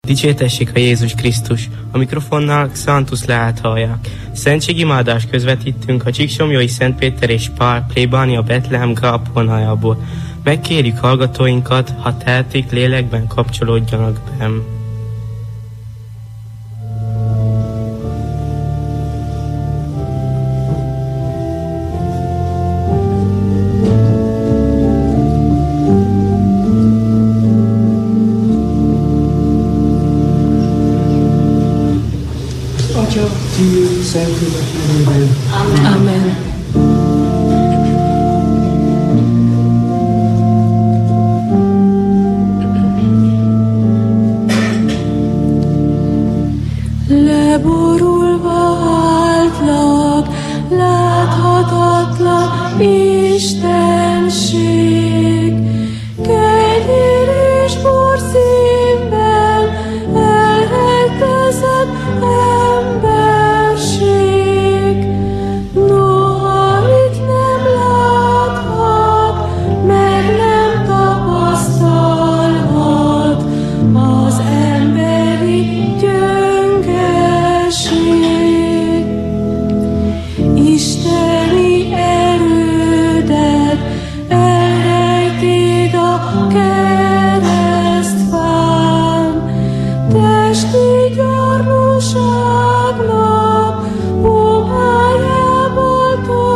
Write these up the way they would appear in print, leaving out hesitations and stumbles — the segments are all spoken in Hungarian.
Dicsértessék a Jézus Krisztus! A mikrofonnál Xantus Leát hallják. Szentségimádást közvetítünk a Csíksomlyói Szent Péter és Pál plébánia Betlehem kápolnájából. Megkérjük hallgatóinkat, ha tehetik, lélekben kapcsolódjanak be. Amen. Leborulva áltlak, láthatatlan istenség, kenyér és bor színben elrejtezett emberség. Noha itt nem láthat, meg nem tapasztalhat az emberi gyöngeség. Isteni erődet elrejtéd a keresztfán, testi gyarlóságnak óhájából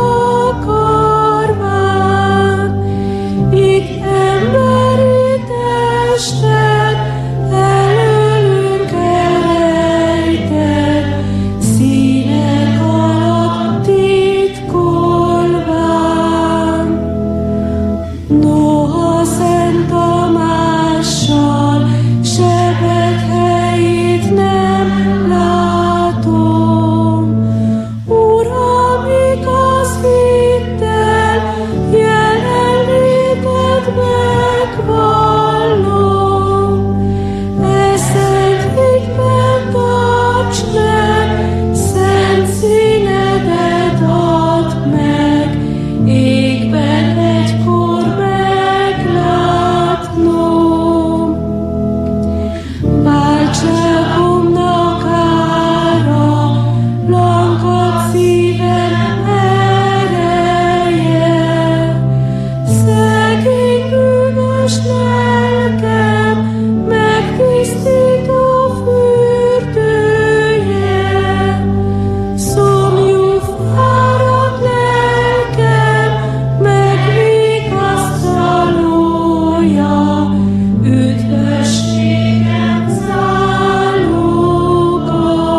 takarván. Itt emberi tested előlünk elrejted, színek alatt titkolván. Noha Szent Tamással sebed helyét nem látom, Uram, igaz hittel jelenléted megvallom. E szent hitben tarts meg, szent színedet add meg, égben egykor meglátnom. Váltságomnak ára, lankad szívem ereje, szegény bűnös lelkem megtisztító fürdője. Szomjú fáradt lelkem megvigasztalója, üdvösségem záloga.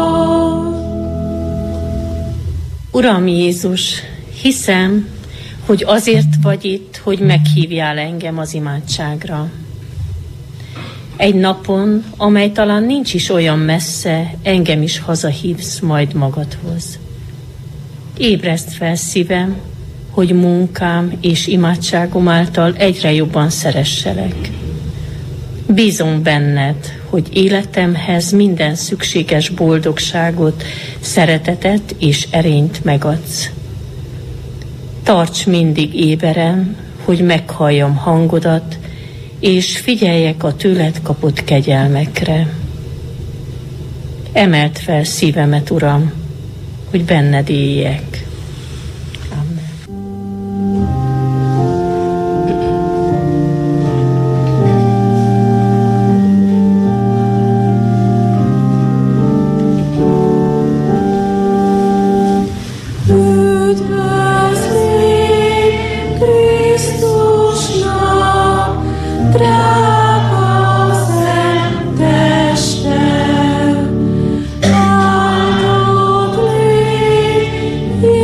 Uram Jézus, hiszem, hogy azért vagy itt, hogy meghívjál engem az imádságra. Egy napon, amely talán nincs is olyan messze, engem is hazahívsz majd magadhoz. Ébreszd fel szívem, hogy munkám és imádságom által egyre jobban szeresselek. Bízom benned, hogy életemhez minden szükséges boldogságot, szeretetet és erényt megadsz. Tarts mindig éberen, hogy meghalljam hangodat, és figyeljek a tőled kapott kegyelmekre. Emeld fel szívemet, Uram, hogy benned éljek. Yeah.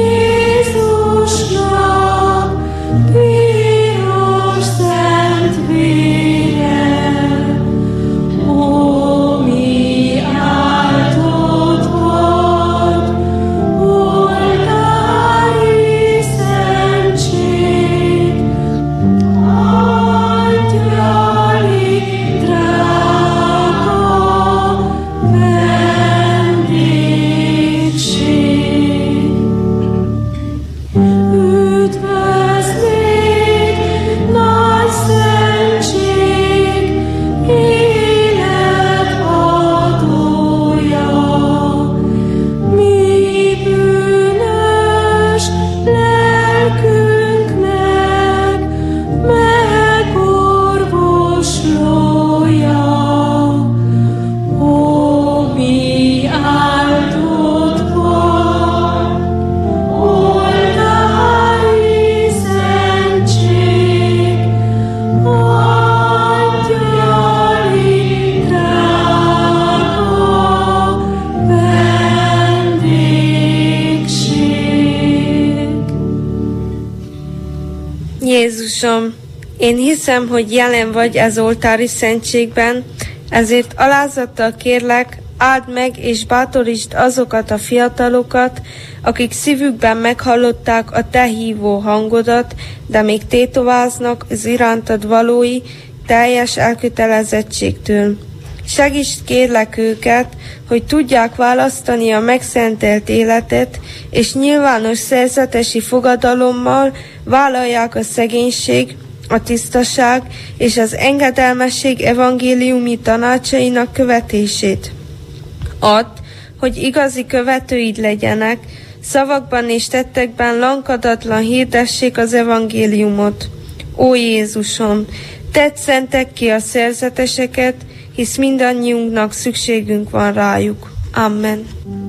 Jézusom, én hiszem, hogy jelen vagy az oltári szentségben, ezért alázattal kérlek, áld meg és bátorítsd azokat a fiatalokat, akik szívükben meghallották a te hívó hangodat, de még tétováznak az irántad valói teljes elkötelezettségtől. Segítsd kérlek őket, hogy tudják választani a megszentelt életet, és nyilvános szerzetesi fogadalommal vállalják a szegénység, a tisztaság és az engedelmesség evangéliumi tanácsainak követését. Add, hogy igazi követőid legyenek, szavakban és tettekben lankadatlan hirdessék az evangéliumot. Ó Jézusom, tedd szentek ki a szerzeteseket, hisz mindannyiunknak szükségünk van rájuk. Amen.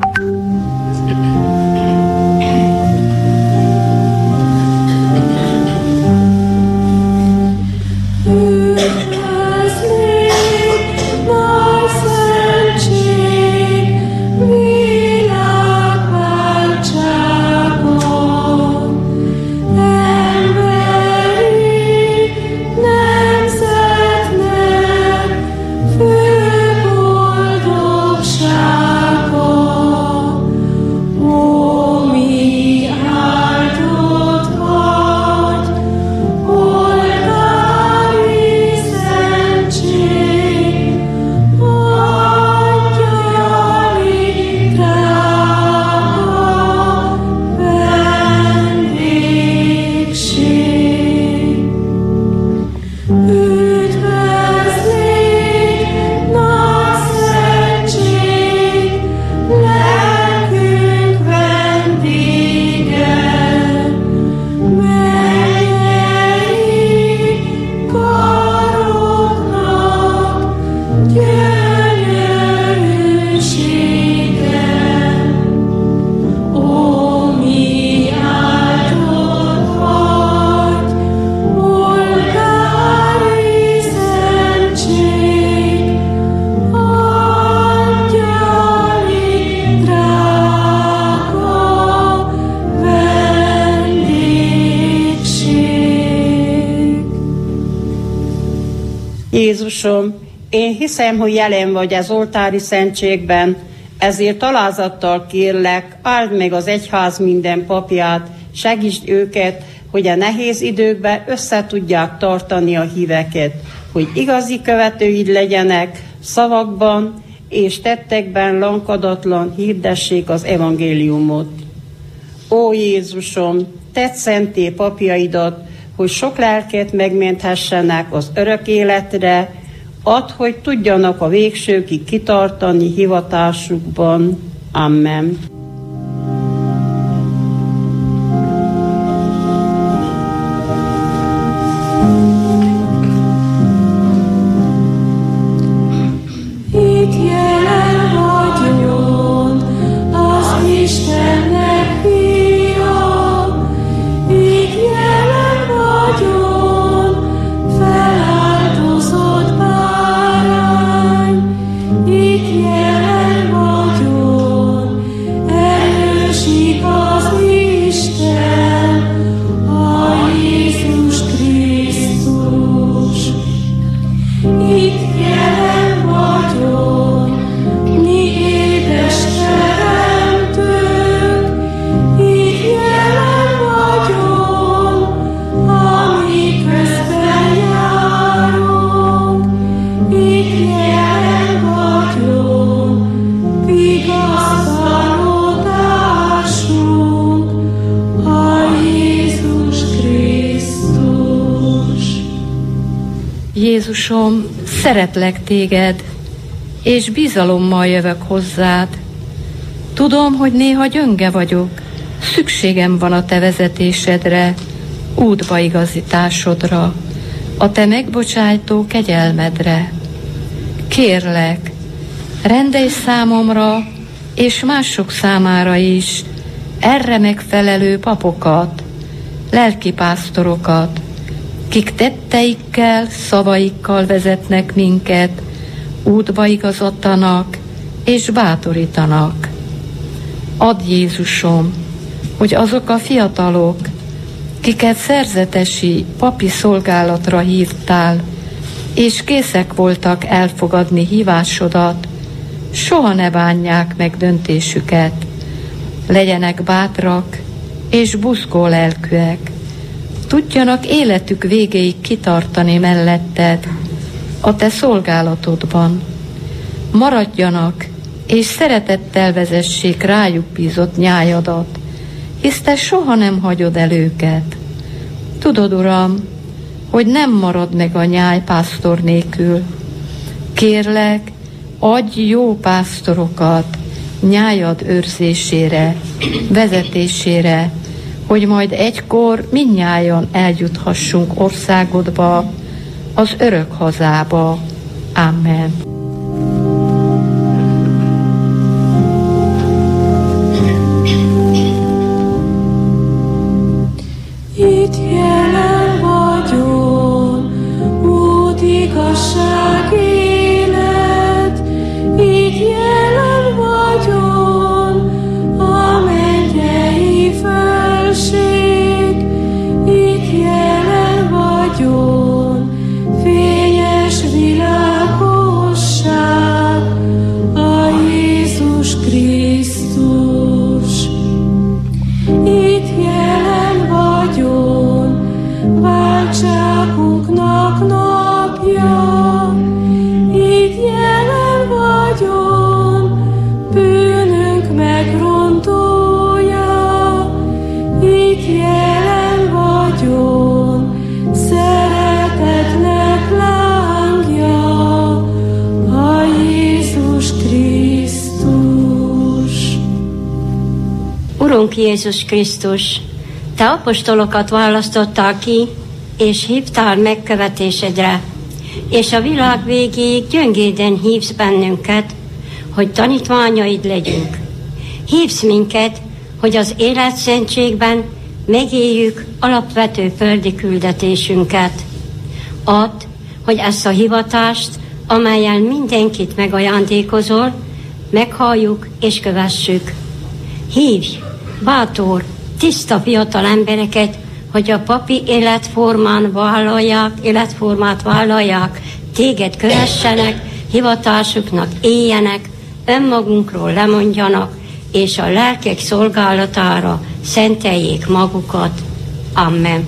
Jézusom, én hiszem, hogy jelen vagy az oltári szentségben, ezért alázattal kérlek, áld meg az egyház minden papját, segítsd őket, hogy a nehéz időkben össze tudják tartani a híveket, hogy igazi követőid legyenek, szavakban és tettekben lankadatlan hirdessék az evangéliumot. Ó Jézusom, tedd szenté papjaidat, hogy sok lelket megmenthessenek az örök életre, add, hogy tudjanak a végsőkig kitartani hivatásukban. Amen. Jézusom, szeretlek téged, és bizalommal jövök hozzád. Tudom, hogy néha gyönge vagyok, szükségem van a te vezetésedre, útbaigazításodra, a te megbocsájtó kegyelmedre. Kérlek, rendelj számomra, és mások számára is erre megfelelő papokat, lelkipásztorokat, kik tetteikkel, szavaikkal vezetnek minket, útba igazítanak és bátorítanak. Add Jézusom, hogy azok a fiatalok, kiket szerzetesi papi szolgálatra hívtál, és készek voltak elfogadni hívásodat, soha ne bánják meg döntésüket. Legyenek bátrak és buzgó lelkűek, tudjanak életük végéig kitartani melletted, a te szolgálatodban. Maradjanak, és szeretettel vezessék rájuk bízott nyájadat, hisz te soha nem hagyod el őket. Tudod, Uram, hogy nem marad meg a nyáj pásztor nélkül. Kérlek, adj jó pásztorokat nyájad őrzésére, vezetésére, hogy majd egykor mindnyájan eljuthassunk országodba, az örök hazába. Amen. Itt jelen vagyok, út, igazság, élet. Itt jelen vagyok, a mennyei földség. Itt jelen vagyok, fényes világosság, a Jézus Krisztus. Itt jelen vagyok, váltságunknak napja. Itt jelen vagyok, bűnünk megrontója. Itt jelen vagyok, szeretetnek lángja, a Jézus Krisztus. Urunk Jézus Krisztus, te apostolokat választottál ki, és hívtál megkövetésedre, és a világ végéig gyöngéden hívsz bennünket, hogy tanítványaid legyünk. Hívsz minket, hogy az életszentségben megéljük alapvető földi küldetésünket. Add, hogy ezt a hivatást, amellyel mindenkit megajándékozol, meghalljuk és kövessük. Hívj, bátor, tiszta fiatal embereket, hogy a papi életformát vállalják, téged kövessenek, hivatásuknak éljenek, önmagunkról lemondjanak, és a lelkek szolgálatára szenteljék magukat. Amen.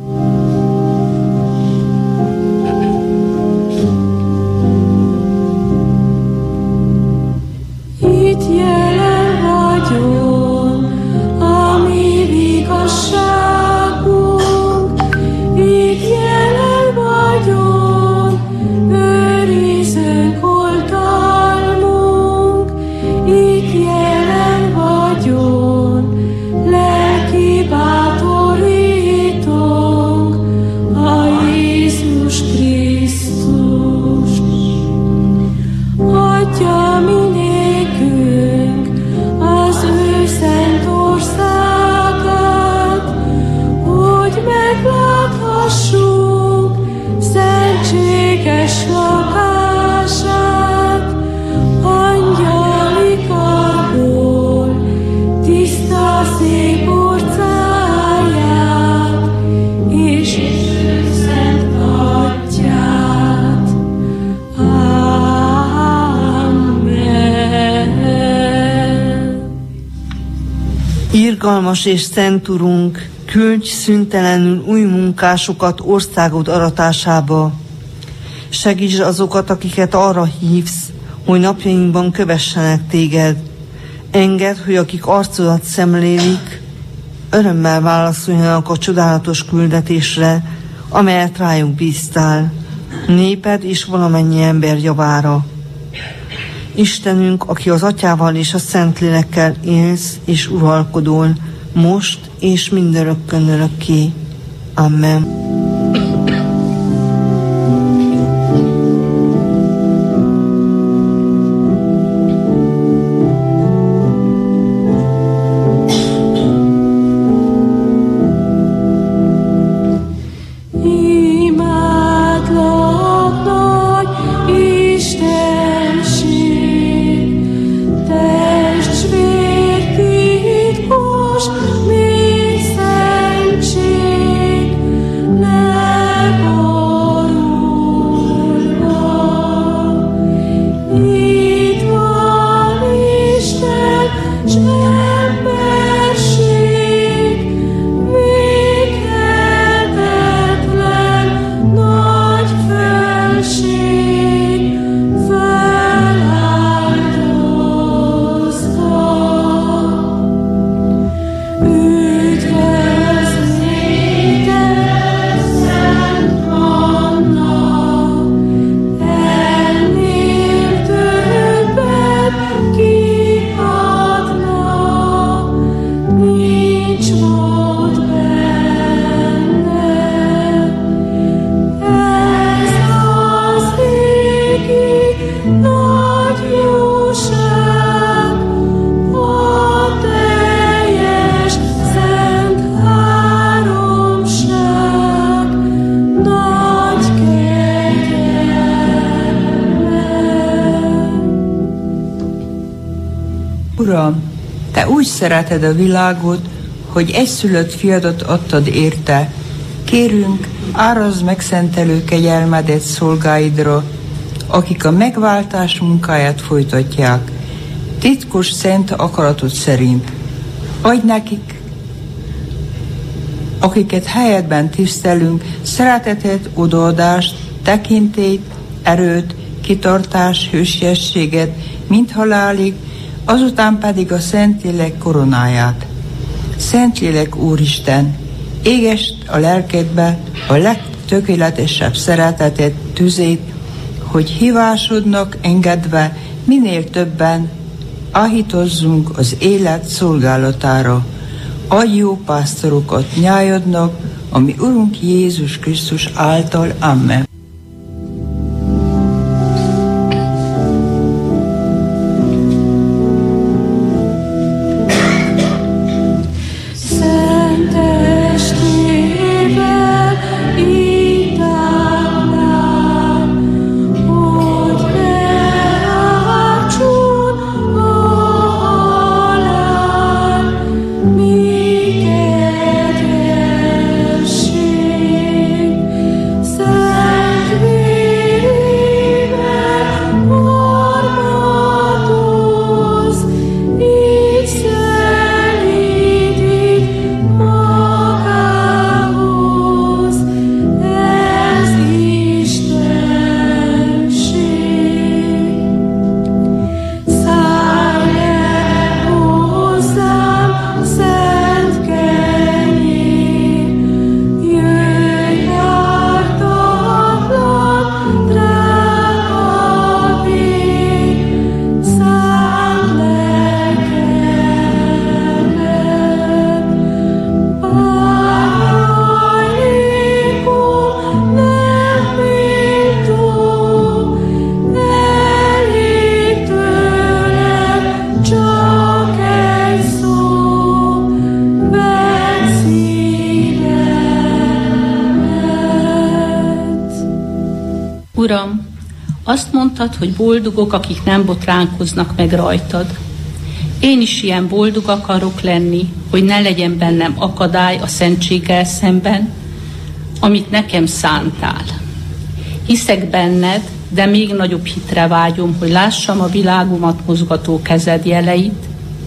Itt jelen vagyok, a mi igazságunk. Itt jelen vagyok, őrizőnk oltalmunk. Itt jelen vagyok, lelki bátorítónk, a Jézus Krisztus. Adja minékünk az ő szent országát, hogy megláthassuk szentséges lakását, angyali karból tiszta szép orcáját, és ő szent atyát. Amen. Irgalmas és szent Urunk, küldj szüntelenül új munkásokat országod aratásába. Segítsd azokat, akiket arra hívsz, hogy napjainkban kövessenek téged. Engedd, hogy akik arcodat szemlélik, örömmel válaszoljanak a csodálatos küldetésre, amelyet rájuk bíztál, néped és valamennyi ember javára. Istenünk, aki az Atyával és a Szentlélekkel élsz és uralkodol, most és mindörökkön örökké. Amen. Testvértitkos, mi szentség. Uram, Te úgy szereted a világot, hogy egyszülött fiadat adtad érte. Kérünk, árazd megszentelő kegyelmedet szolgáidra, akik a megváltás munkáját folytatják, titkos szent akaratod szerint. Adj nekik, akiket helyedben tisztelünk, szeretetet, odaadást, tekintélyt, erőt, kitartás, hősiességet, mint halálig, azután pedig a Szentlélek koronáját. Szentlélek Úristen, égest a lelkedbe a legtökéletesebb szeretetet, tüzét, hogy hívásodnak engedve minél többen áhítozzunk az élet szolgálatára. Adj jó pásztorokat nyájadnak, ami Urunk Jézus Krisztus által. Amen. Uram, azt mondtad, hogy boldogok, akik nem botránkoznak meg rajtad. Én is ilyen boldog akarok lenni, hogy ne legyen bennem akadály a szentséggel szemben, amit nekem szántál. Hiszek benned, de még nagyobb hitre vágyom, hogy lássam a világomat mozgató kezed jeleit,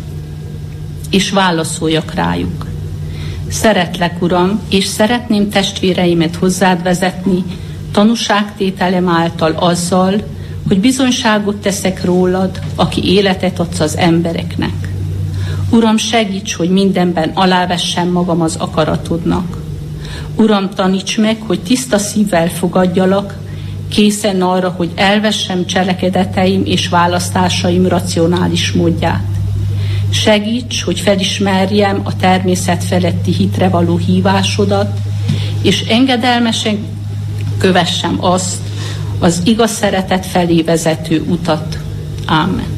és válaszoljak rájuk. Szeretlek, Uram, és szeretném testvéreimet hozzád vezetni, tanúságtételem által azzal, hogy bizonyságot teszek rólad, aki életet adsz az embereknek. Uram, segíts, hogy mindenben alávessem magam az akaratodnak. Uram, taníts meg, hogy tiszta szívvel fogadjalak, készen arra, hogy elvessem cselekedeteim és választásaim racionális módját. Segíts, hogy felismerjem a természet feletti hitre való hívásodat, és engedelmesen kövessem azt, az igaz szeretet felé vezető utat. Ámen.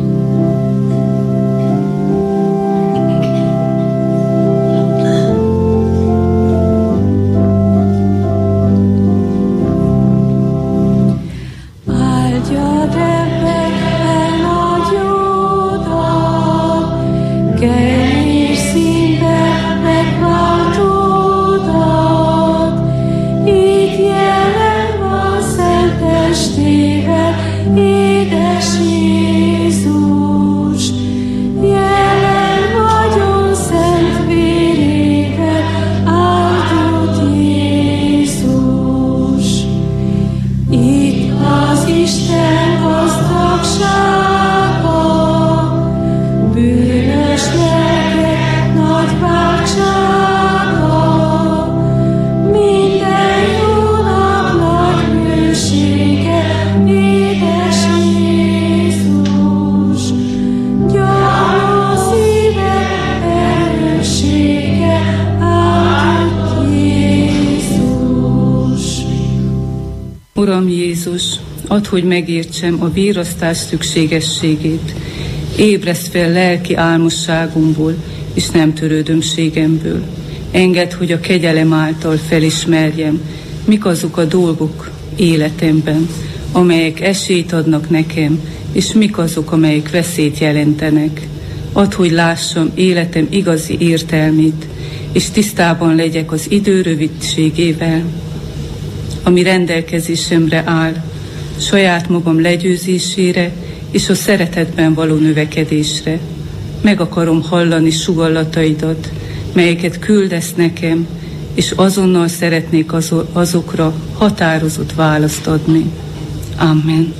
Uram Jézus, add, hogy megértsem a vérasztás szükségességét. Ébreszd fel lelki álmosságomból, és nem törődömségemből. Engedd, hogy a kegyelem által felismerjem, mik azok a dolgok életemben, amelyek esélyt adnak nekem, és mik azok, amelyek veszélyt jelentenek. Add, hogy lássam életem igazi értelmét, és tisztában legyek az idő rövidségével, ami rendelkezésemre áll, saját magam legyőzésére és a szeretetben való növekedésre. Meg akarom hallani sugallataidat, melyeket küldesz nekem, és azonnal szeretnék azokra határozott választ adni. Amen.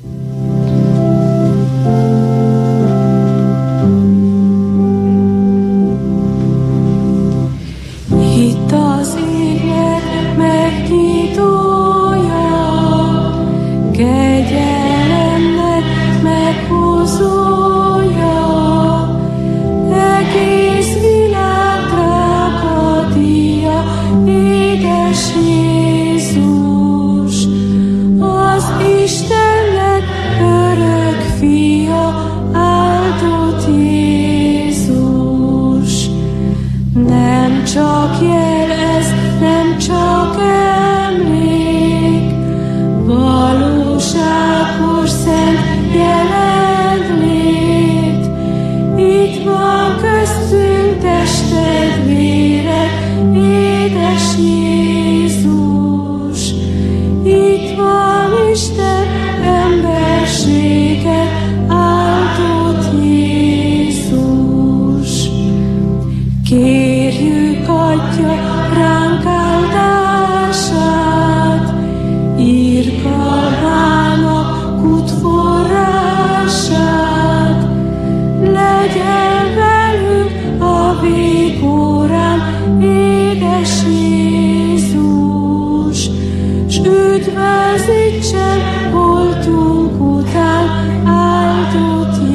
Hitt az égnek megnyitója, kegyelemnek meghozója, egész világ drága díja, édes Jézus, az Istennek örök fia, áldott Jézus. Nem csak jel ez, nem csak emlék, valóságos szent jelenlét. Itt van köztünk tested, véred, édes Jézus. Itt van Isten embersége, áldott Jézus. Kérjük, adja ránk áldását, irgalmának útforrását. Legyen velünk a végórán, édes Jézus, s üdvözítsen holtunk után, áldott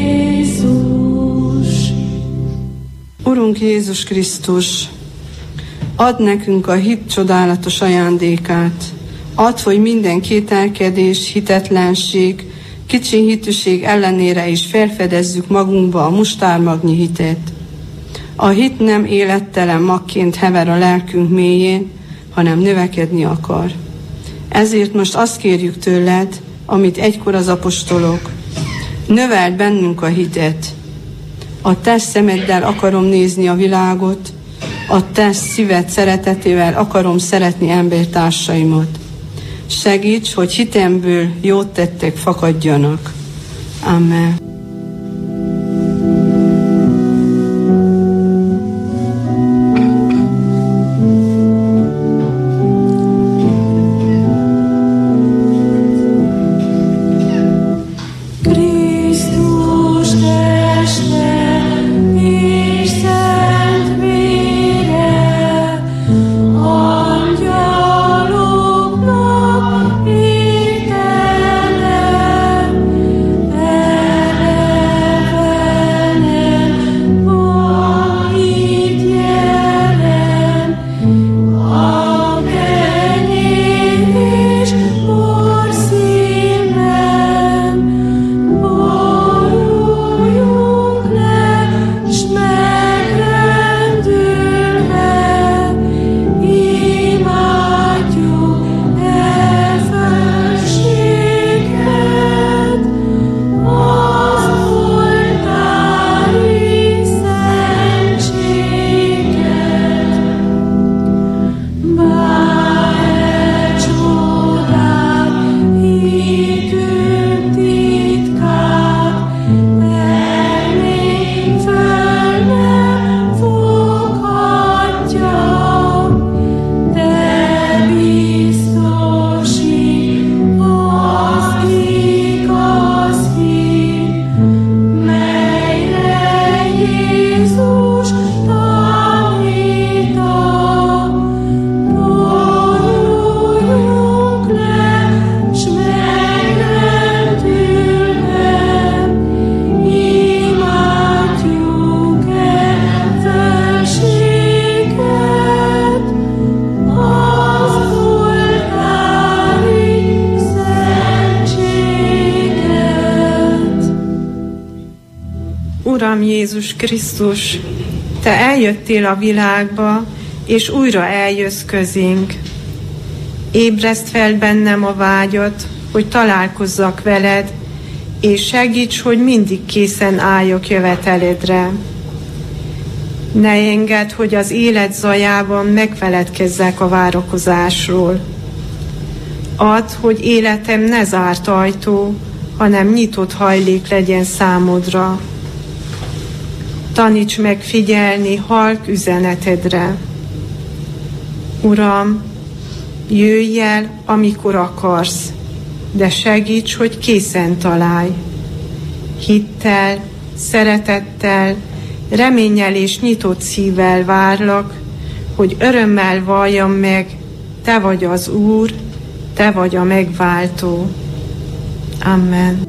Jézus. Urunk Jézus Krisztus, add nekünk a hit csodálatos ajándékát. Add, hogy minden kételkedés, hitetlenség, kicsi hitűség ellenére is felfedezzük magunkba a mustármagnyi hitet. A hit nem élettelen magként hever a lelkünk mélyén, hanem növekedni akar. Ezért most azt kérjük tőled, amit egykor az apostolok. Növeld bennünk a hitet. A te szemeddel akarom nézni a világot, a te szíved szeretetével akarom szeretni embertársaimat. Segíts, hogy hitemből jót tettek fakadjanak. Amen. Uram Jézus Krisztus, Te eljöttél a világba, és újra eljössz közénk. Ébreszt fel bennem a vágyat, hogy találkozzak veled, és segíts, hogy mindig készen álljak jöveteledre. Ne engedd, hogy az élet zajában megfeledkezzek a várakozásról. Add, hogy életem ne zárt ajtó, hanem nyitott hajlék legyen számodra. Taníts meg figyelni halk üzenetedre. Uram, jöjj el, amikor akarsz, de segíts, hogy készen találj. Hittel, szeretettel, reménnyel és nyitott szívvel várlak, hogy örömmel valljam meg, te vagy az Úr, te vagy a megváltó. Amen.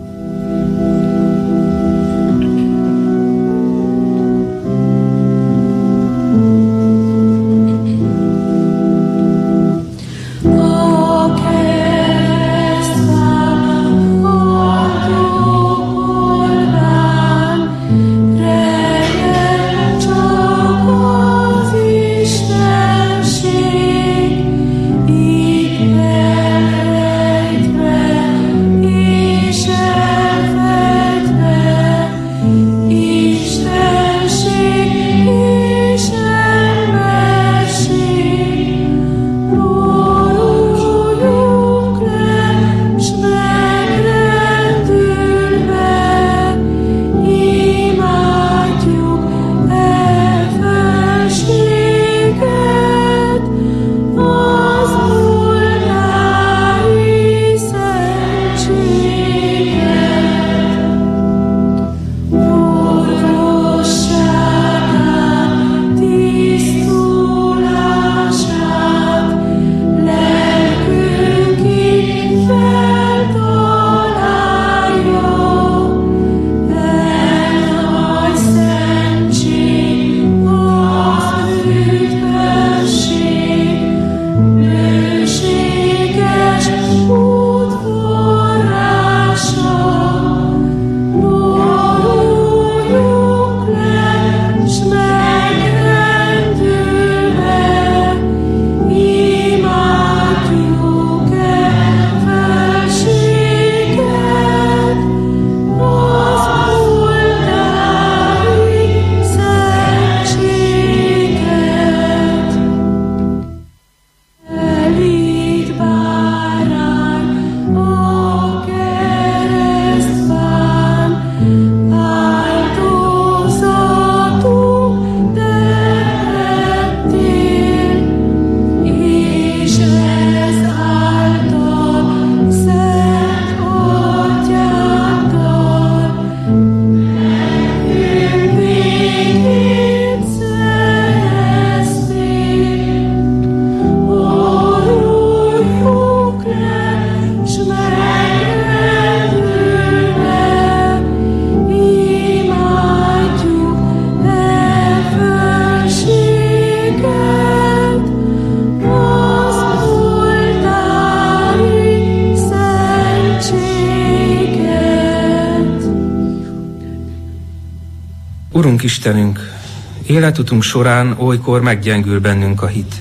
Urunk Istenünk, életutunk során olykor meggyengül bennünk a hit.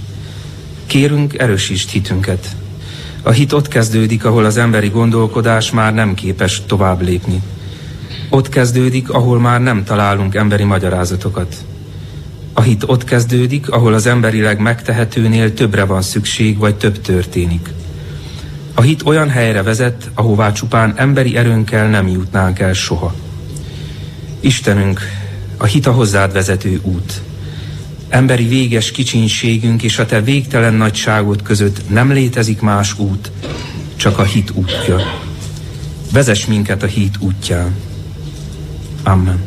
Kérünk, erősítsd hitünket. A hit ott kezdődik, ahol az emberi gondolkodás már nem képes tovább lépni. Ott kezdődik, ahol már nem találunk emberi magyarázatokat. A hit ott kezdődik, ahol az emberileg megtehetőnél többre van szükség, vagy több történik. A hit olyan helyre vezet, ahová csupán emberi erőnkkel nem jutnánk el soha. Istenünk, a hit a hozzád vezető út. Emberi véges kicsinségünk és a te végtelen nagyságod között nem létezik más út, csak a hit útja. Vezess minket a hit útján. Amen.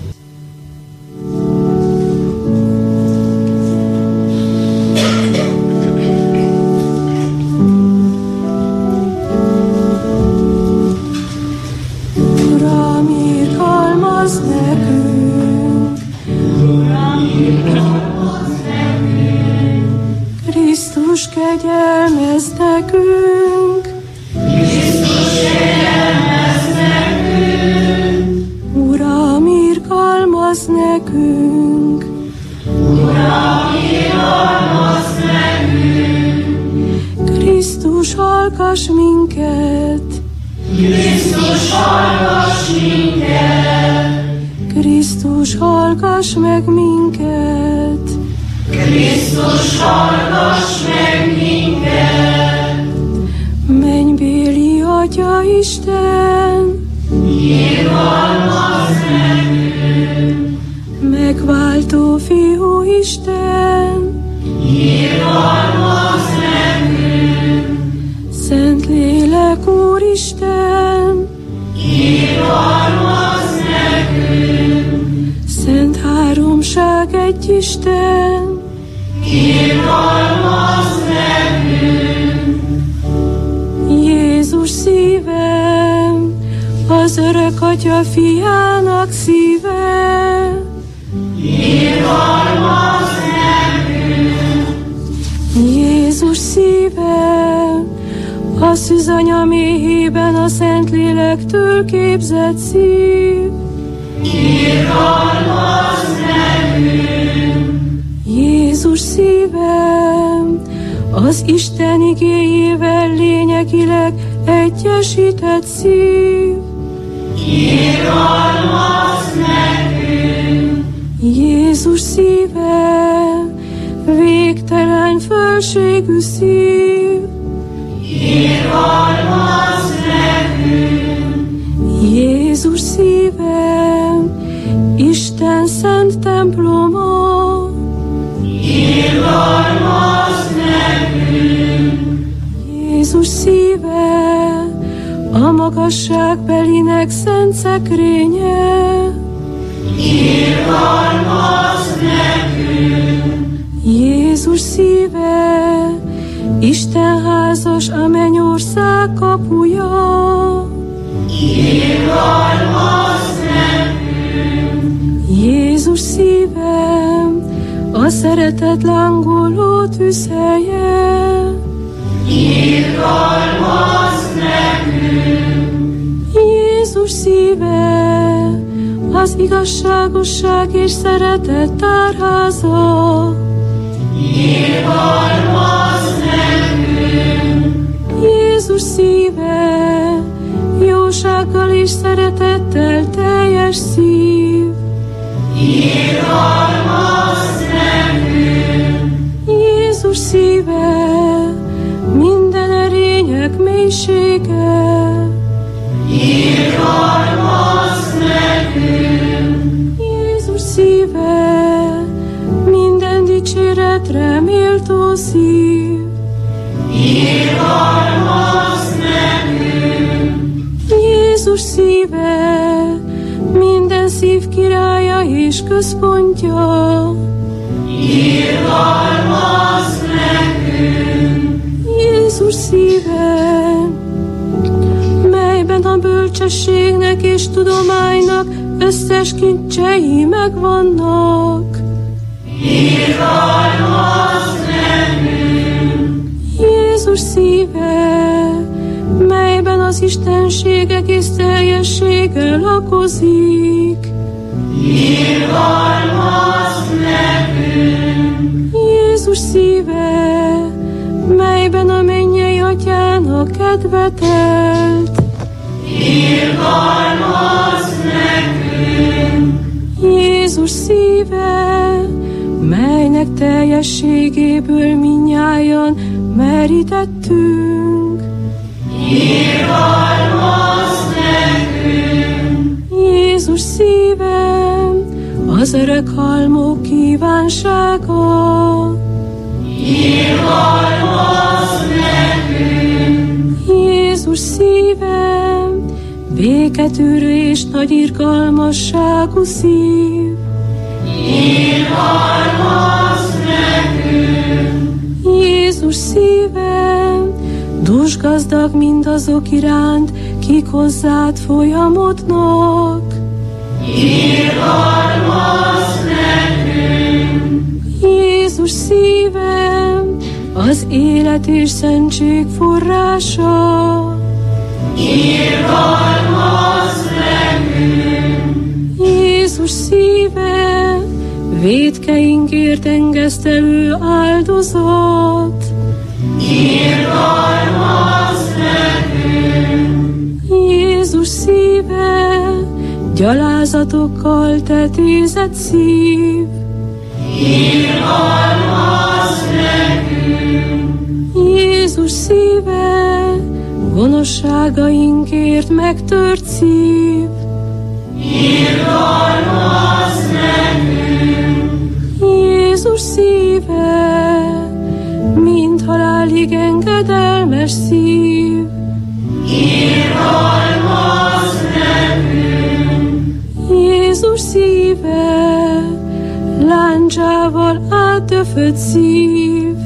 Kegyelmezz nekünk, Krisztus kegyelmezz nekünk, Uram, irgalmazz nekünk, Uram, irgalmazz nekünk, Krisztus, hallgass minket, Krisztus, hallgass minket! Krisztus, hallgass meg minket! Krisztus, hallgass meg minket! Mennybéli Atya Isten, irgalmazz nekünk! megváltó Fiú Isten, irgalmazz nekünk! Szentlélek Úristen, irgalmazz nekünk! Szent Háromság egy Isten, irgalmazz nekünk! Jézus szívem, az örök Atya Fiának szíve, irgalmazz nekünk! Jézus szívem, a szűzanya méhében a Szentlélektől képzett szív, irgalmazz nekünk! Jézus szívem, az Isten igéjével lényegileg egyesített szív, irgalmazz nekünk! Jézus szíve, végtelen fölségű szív, irgalmazz nekünk! Jézus szíve, Isten szent temploma, irgalmazz nekünk! Jézus szíve, a magasságbelinek szent szekrénye, irgalmazz nekünk! Jézus szíve, Isten házas a mennyország kapuja, irgalmazz nekünk! Jézus szíve, a szeretet lángoló tűzhelye, irgalmazz nekünk! Jézus szíve, az igazságosság és szeretet tárháza, irgalmazz nekünk! Jézus szíve, jósággal és szeretettel teljes szív, irgalmazz nekünk! Jézus szíve, minden erények mélysége, irgalmazz nekünk! Jézus szíve, minden dicséretre méltó szív, irgalmazz nekünk! Jézus szíve, minden szív királya és központja, irgalmazz nekünk! Jézus szíve, melyben a bölcsességnek és tudománynak összes kincsei megvannak, irgalmazz nekünk! Jézus szíve, melyben az istenségek és teljessége lakozik, irgalmazz nekünk! Jézus szíve, melyben a mennyei Atyának kedve telt, irgalmazz nekünk! Jézus szíve, melynek teljességéből minnyájan merítettünk, irgalmazz nekünk! Jézus szíve, az örök halmok kívánsága, irgalmazz nekünk! Jézus szíve, béketűrő és nagy irgalmasságú szív, irgalmazz nekünk! Jézus szíve, dúsgazdag mindazok iránt, kik hozzád folyamodnak, irgalmazz nekünk! Jézus szíve, az élet és szentség forrása, irgalmazz nekünk! Jézus szíve, vétkeinkért engesztelő áldozat, irgalmazz nekünk! gyalázatokkal tetézett szív, irgalmazz nekünk. Jézus szíve, gonoszságainkért megtört szív, irgalmazz nekünk. Jézus szíve, mint halálig engedelmes szív, irgalmazz nekünk. Jézus szíve, láncsával átdöfött szív,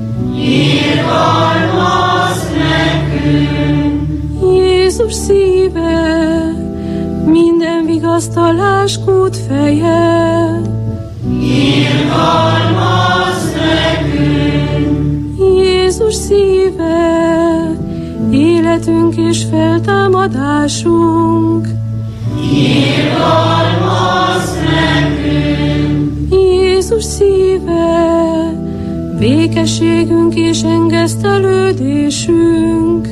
irgalmazz nekünk. Jézus szíve, minden vigasztalás kútfeje, irgalmazz nekünk. Jézus szíve, életünk és feltámadásunk, irgalmazz nekünk. Jézus szíve, békességünk és engesztelődésünk,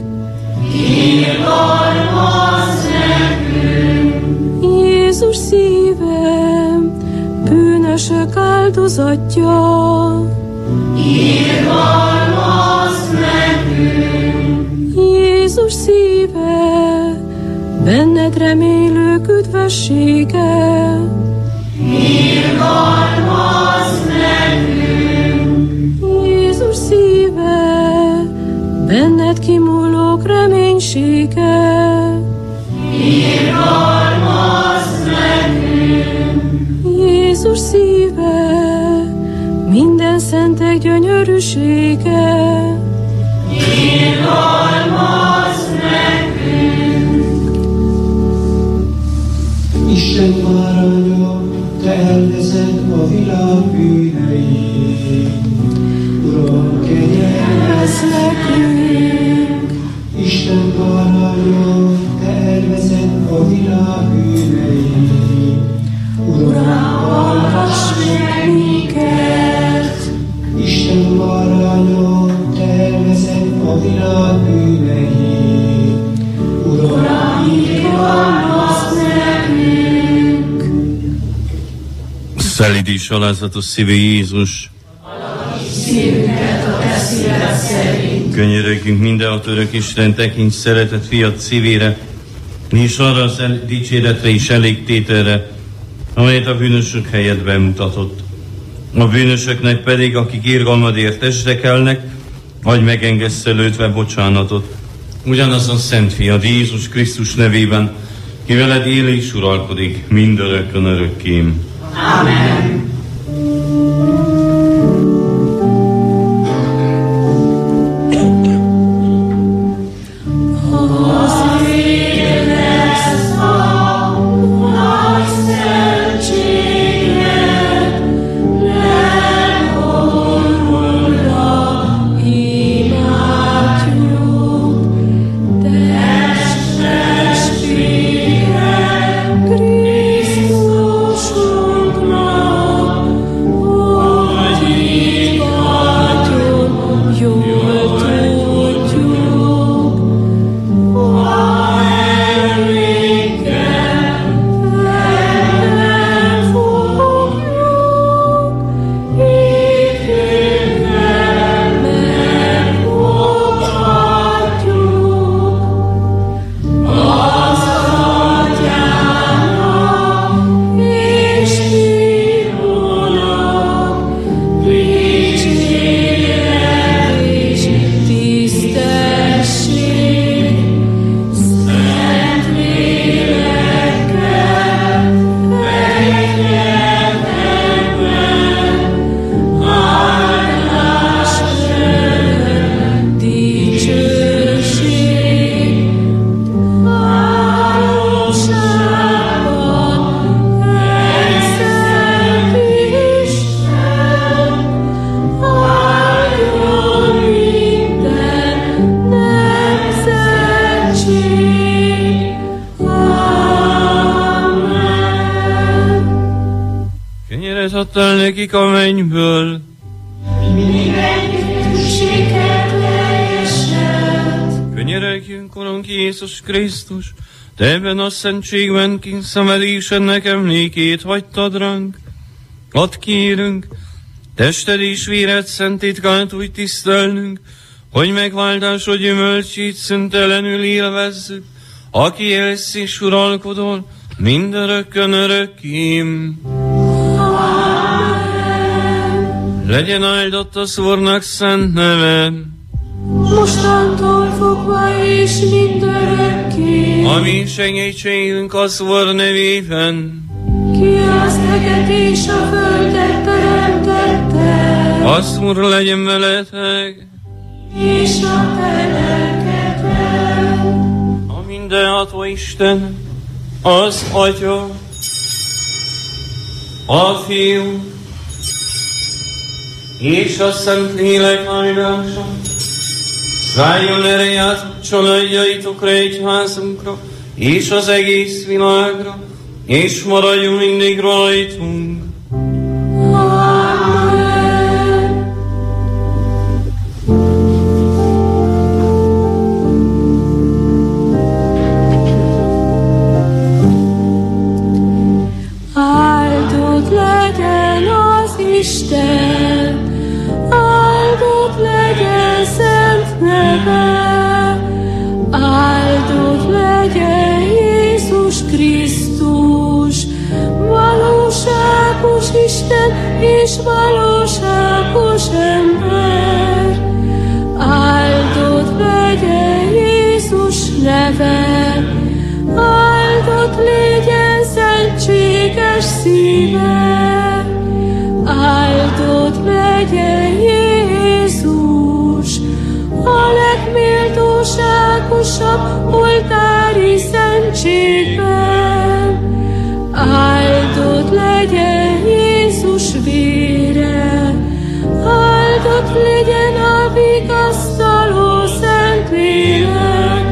irgalmazz nekünk. Jézus szíve, bűnösök áldozatja, irgalmazz nekünk. Jézus szíve, benned remélők üdvössége, irgalmazz nekünk. Jézus szíve, benned kimúlók reménysége, irgalmazz nekünk. Jézus szíve, minden szentek gyönyörűsége, irgalmazz nekünk. Isten báránya, te elvezed a világ bűneit. Uram, kegyelmezz nekünk. Isten báránya, te elvezed a világ bűneit. Uram, hallgass meg minket. Isten báránya, te elvezed a világ bűneit. Uram, irgalmazz nekünk. Szelídíts alázatos szívű Jézus, Szívünket a te szíved szerint. könyörögjünk mindenható örök Isten, tekints szeretett fiat szívére, és arra a dicséretre és elégtételre, amelyet a bűnösök helyett bemutatott. A bűnösöknek pedig, akik irgalmadért testekelnek, adj megengesztelődve bocsánatot. Ugyanazon szent fiad Jézus Krisztus nevében, ki veled él és uralkodik mindörökkön örökké. Amen. adtál nekik a mennyből. Könyörögjünk, Urunk Jézus Krisztus, Te ebben a szentségben kínszenvedésednek emlékét hagytad ránk. Add kérünk, tested és véred szent titkát úgy tisztelnünk, hogy megváltásod gyümölcsét szüntelenül élvezzük, aki élsz és uralkodol mindörökkön örökkém. Legyen áldott az Úrnak szent neve, mostantól fogva és mindörökké. A mi segítségünk az Úr nevében, ki az eget és a földet teremtette. az Úr legyen veletek, és a te lelkedben. a mindenható Isten, az Atya, a Fiú és a Szentlélek áldása szálljon ereját családjaitokra, egyházunkra és az egész világra, és maradjon mindig rajtunk. Amen. Áldott legyen az Isten, áldott legyen szent neve, áldott legyen Jézus Krisztus, valóságos Isten és valóságos ember. Áldott legyen Jézus neve, áldott legyen szentséges szíve, áldott legyen Jézus, a legméltóságosabb oltári szentségben. Áldott legyen Jézus vére, áldott legyen a vigasztaló Szentlélek,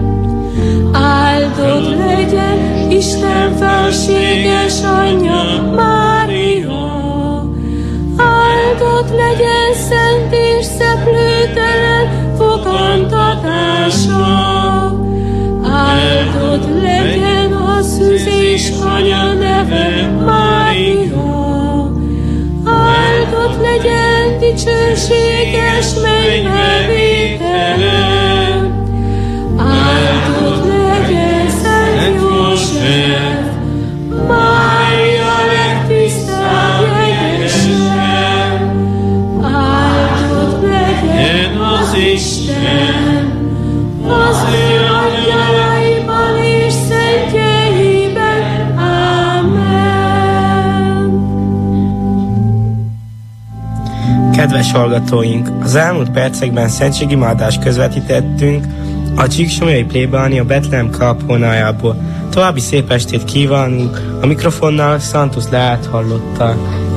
áldott legyen Isten felséges anyja Mária, áldott legyen szent és szeplőtelen fogantatása, áldott legyen a szűzés anya neve Mária, áldott legyen dicsőséges mennybe vétele, áldott legyen Szent József, Mária legtisztább jegyese, áldott legyen az Isten, az ő angyalaiban és szentjeiben. Ámen. Kedves hallgatóink, az elmúlt percekben szentségimádást közvetítettünk a Csíksomlyai plébánia Betlehem kápolnájából. További szép estét kívánunk, a mikrofonnál Santus Leát hallották.